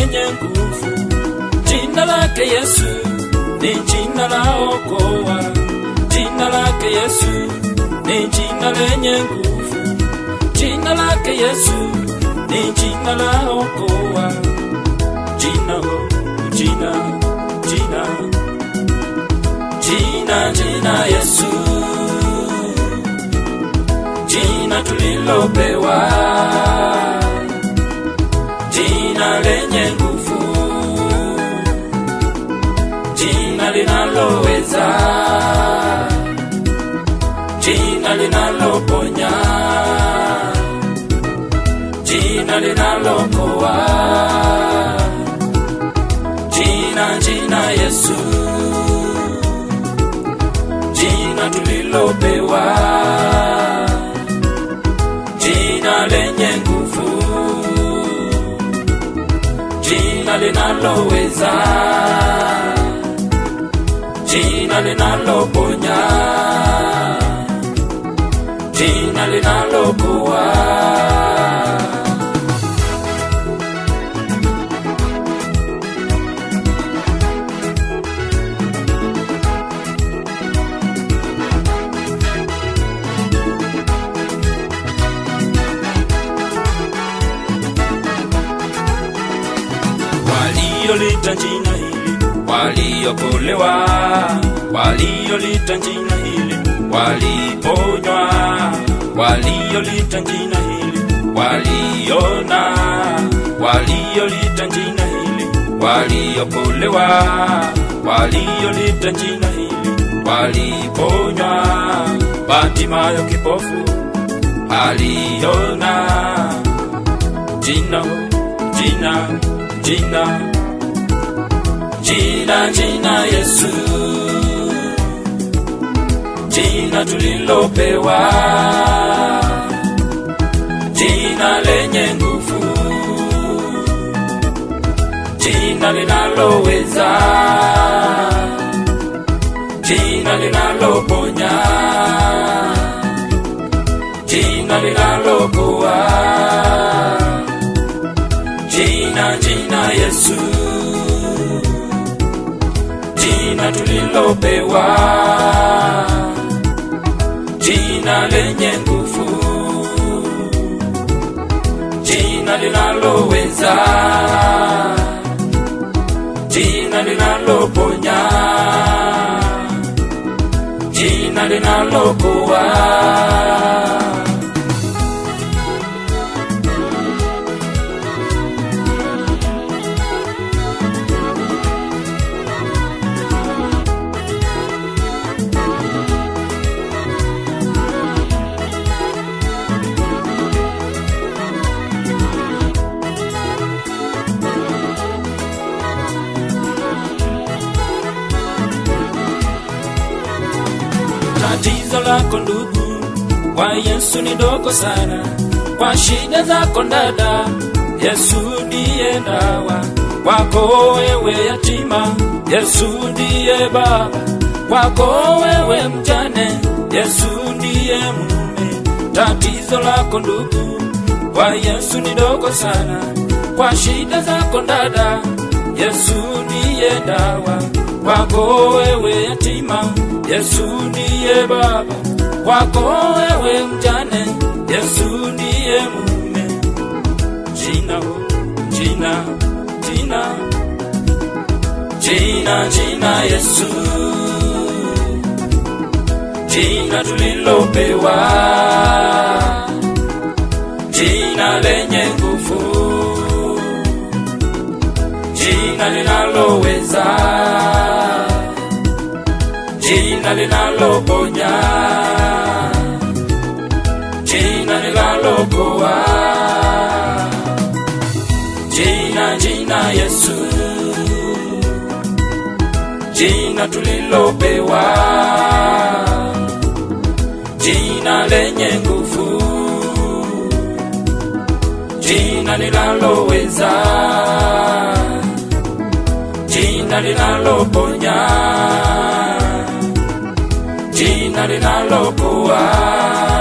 lenye nguvu. Jina lake Yesu ni jina la okoa. Jina lake Yesu ni jina lenye nguvu. Jina lake Yesu ni jina la okoa. Jina, jina, jina, jina, jina Yesu, jina tulilopewa, jina lenye nguvu, jina linaloweza, jina linaloponya, jina linalokoa. Jina, jina Yesu, jina tulilopewa, jina lenye nguvu, jina linaloweza, jina linaloponya, jina linalokoa. Waliolita jina hili waliokolewa, waliolita jina hili waliponywa, waliolita jina hili waliona, waliolita jina hili waliokolewa, waliolita jina hili waliponywa. Bartimayo kipofu aliona. Jina, jina, jina, jina, jina Yesu, jina tulilopewa, jina lenye nguvu, jina linaloweza, jina linaloponya, jina linalokoa. Jina, jina Yesu, jina tulilopewa, jina lenye nguvu, jina linaloweza, jina linaloponya, jina linalokoa. Tatizo lako ndugu, kwa Yesu ni dogo sana. Kwa shida zako dada, Yesu ndiye dawa. Kwako wewe yatima, Yesu ndiye baba. Kwako wewe mjane, Yesu ndiye mume. Tatizo lako ndugu, kwa Yesu ni dogo sana. Kwa shida zako dada, Yesu ndiye dawa. Kwako wewe yatima, Yesu ndiye baba. Kwako wewe mjane, Yesu ndiye mume. Jina, jina, jina, jina, jina Yesu, jina tulilopewa, jina lenye nguvu, jina linaloweza, jina linaloponya, jina linalokoa. Jina, jina Yesu, jina tulilopewa, jina lenye nguvu, jina linaloweza, jina linaloponya, jina linalokoa.